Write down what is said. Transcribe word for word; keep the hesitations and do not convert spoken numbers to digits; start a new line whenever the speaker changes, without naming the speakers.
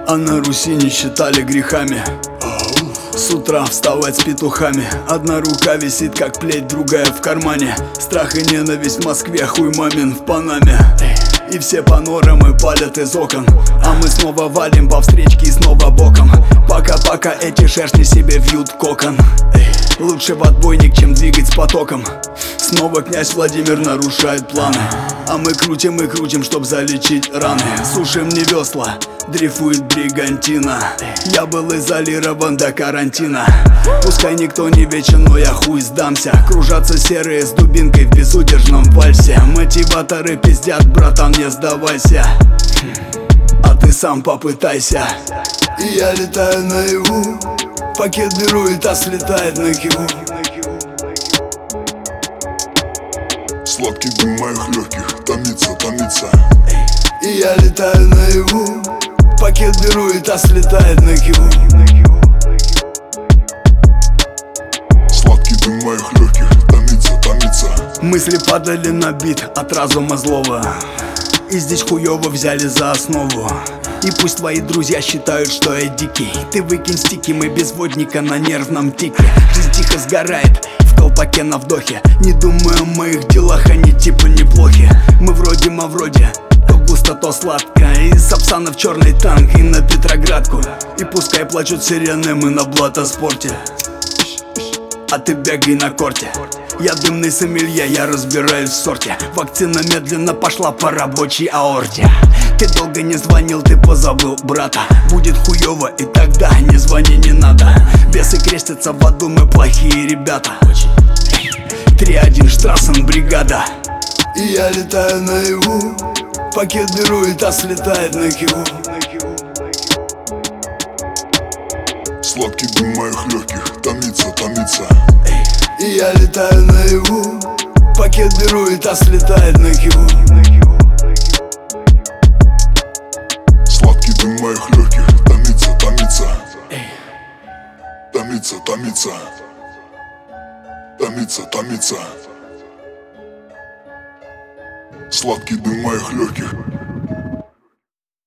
А на Руси не считали грехами с утра вставать с петухами. Одна рука висит как плеть, другая в кармане. Страх и ненависть в Москве, хуй мамин в Панаме. И все панорамы палят из окон, а мы снова валим по встречке и снова боком. Пока-пока эти шершни себе вьют кокон. Лучше в отбойник, чем двигать с потоком. Снова князь Владимир нарушает планы, а мы крутим и крутим, чтоб залечить раны. Сушим не весла, дрейфует бригантина. Я был изолирован до карантина. Пускай никто не вечен, но я хуй сдамся. Кружатся серые с дубинкой в безудержном вальсе. Мотиваторы пиздят, братан, не сдавайся, а ты сам попытайся. И я летаю наяву, пакет беру, и та слетает на киву.
Сладкий дым моих легких томится, томится.
И я летаю наяву, пакет беру, и та слетает на киву.
Сладкий дым моих легких томится, томится.
Мысли падали на бит от разума злого, и здесь хуёво взяли за основу. И пусть твои друзья считают, что я дикий, ты выкинь стики, мы без водника на нервном тике. Жизнь тихо сгорает в колпаке на вдохе. Не думаю о моих делах, они типа неплохи. Мы вроде ма вроде, то густо, то сладко. Из Сапсана в черный танк и на Петроградку. И пускай плачут сирены, мы на блатоспорте, а ты бегай на корте. Я дымный сомелье, я разбираюсь в сорте. Вакцина медленно пошла по рабочей аорте. Ты долго не звонил, ты позабыл брата. Будет хуёво, и тогда не звони, не надо. Бесы крестятся в аду, мы плохие ребята. три один Штрассен бригада. И я летаю наяву, пакет беру, и та слетает на киву.
Сладкий дым моих легких томится, томится.
И я летаю наяву, пакет беру, и та слетает на киву.
Сладкий дым моих легких томится, томится. Томится, томится. Томится, томится. Сладкий дым моих легких